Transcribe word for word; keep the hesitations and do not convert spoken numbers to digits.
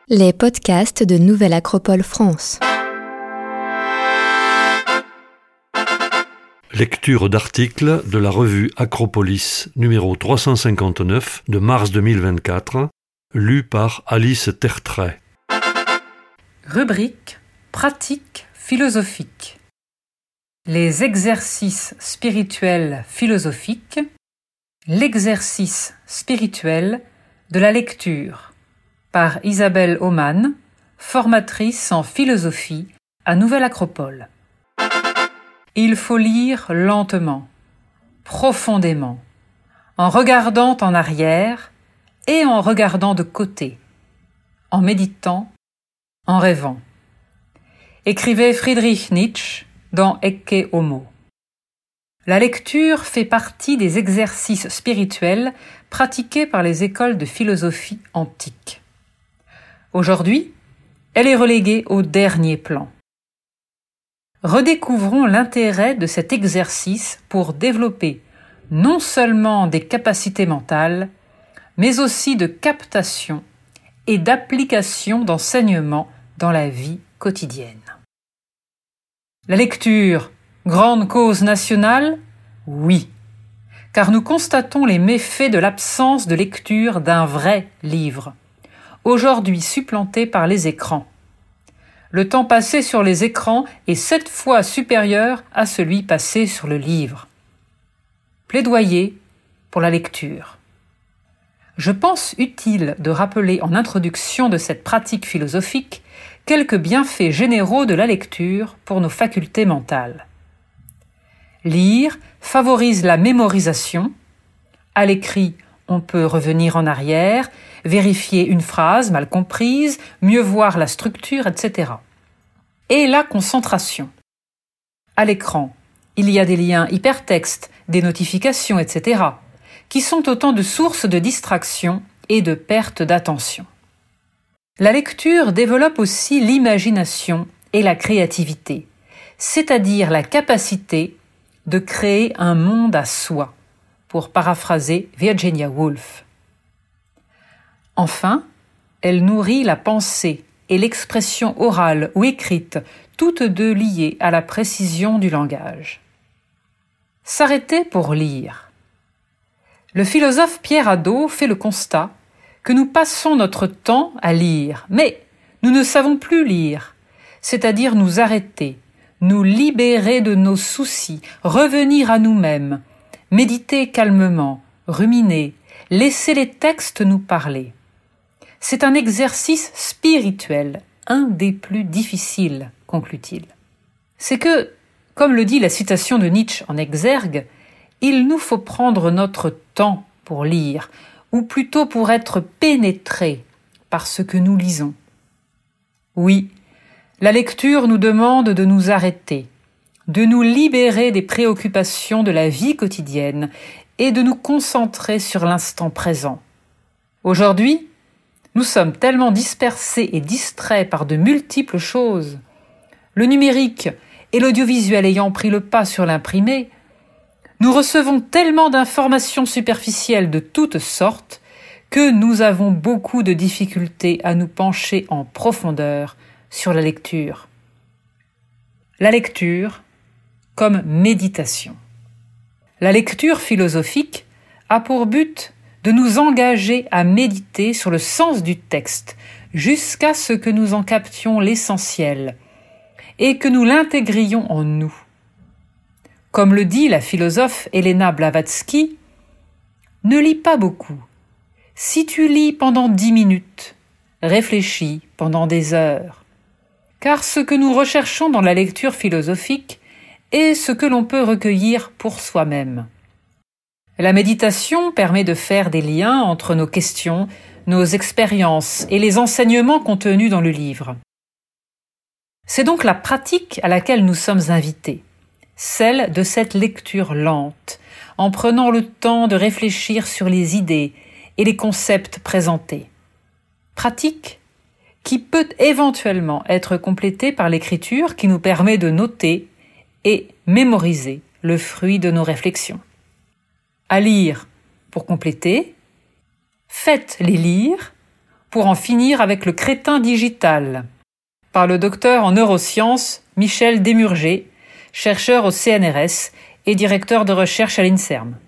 Les podcasts de Nouvelle Acropole France. Lecture d'articles de la revue Acropolis numéro trois cent cinquante-neuf de mars deux mille vingt-quatre, lu par Alice Tertrais. Rubrique pratique philosophique. Les exercices spirituels philosophiques. L'exercice spirituel de la lecture par Isabelle Aumann, formatrice en philosophie à Nouvelle Acropole. Il faut lire lentement, profondément, en regardant en arrière et en regardant de côté, en méditant, en rêvant. Écrivait Friedrich Nietzsche dans Ecce Homo. La lecture fait partie des exercices spirituels pratiqués par les écoles de philosophie antiques. Aujourd'hui, elle est reléguée au dernier plan. Redécouvrons l'intérêt de cet exercice pour développer non seulement des capacités mentales, mais aussi de captation et d'application d'enseignement dans la vie quotidienne. La lecture, grande cause nationale? Oui, car nous constatons les méfaits de l'absence de lecture d'un vrai livre, aujourd'hui supplanté par les écrans. Le temps passé sur les écrans est sept fois supérieur à celui passé sur le livre. Plaidoyer pour la lecture. Je pense utile de rappeler en introduction de cette pratique philosophique quelques bienfaits généraux de la lecture pour nos facultés mentales. Lire favorise la mémorisation. À l'écrit, on peut revenir en arrière, vérifier une phrase mal comprise, mieux voir la structure, et cetera. Et la concentration. À l'écran, il y a des liens hypertextes, des notifications, et cetera, qui sont autant de sources de distraction et de perte d'attention. La lecture développe aussi l'imagination et la créativité, c'est-à-dire la capacité de créer un monde à soi, pour paraphraser Virginia Woolf. Enfin, elle nourrit la pensée et l'expression orale ou écrite, toutes deux liées à la précision du langage. S'arrêter pour lire. Le philosophe Pierre Hadot fait le constat que nous passons notre temps à lire, mais nous ne savons plus lire, c'est-à-dire nous arrêter, nous libérer de nos soucis, revenir à nous-mêmes, méditer calmement, ruminer, laisser les textes nous parler. C'est un exercice spirituel, un des plus difficiles, conclut-il. C'est que, comme le dit la citation de Nietzsche en exergue, il nous faut prendre notre temps pour lire, ou plutôt pour être pénétrés par ce que nous lisons. Oui, la lecture nous demande de nous arrêter, de nous libérer des préoccupations de la vie quotidienne et de nous concentrer sur l'instant présent. Aujourd'hui, nous sommes tellement dispersés et distraits par de multiples choses. Le numérique et l'audiovisuel ayant pris le pas sur l'imprimé, nous recevons tellement d'informations superficielles de toutes sortes que nous avons beaucoup de difficultés à nous pencher en profondeur sur la lecture. La lecture comme méditation. La lecture philosophique a pour but de nous engager à méditer sur le sens du texte jusqu'à ce que nous en captions l'essentiel et que nous l'intégrions en nous. Comme le dit la philosophe Helena Blavatsky, « Ne lis pas beaucoup. Si tu lis pendant dix minutes, réfléchis pendant des heures. » Car ce que nous recherchons dans la lecture philosophique est ce que l'on peut recueillir pour soi-même. La méditation permet de faire des liens entre nos questions, nos expériences et les enseignements contenus dans le livre. C'est donc la pratique à laquelle nous sommes invités, celle de cette lecture lente, en prenant le temps de réfléchir sur les idées et les concepts présentés. Pratique qui peut éventuellement être complétée par l'écriture qui nous permet de noter et mémoriser le fruit de nos réflexions. À lire pour compléter, faites-les lire pour en finir avec le crétin digital, par le docteur en neurosciences Michel Desmurger, chercheur au C N R S et directeur de recherche à l'INSERM.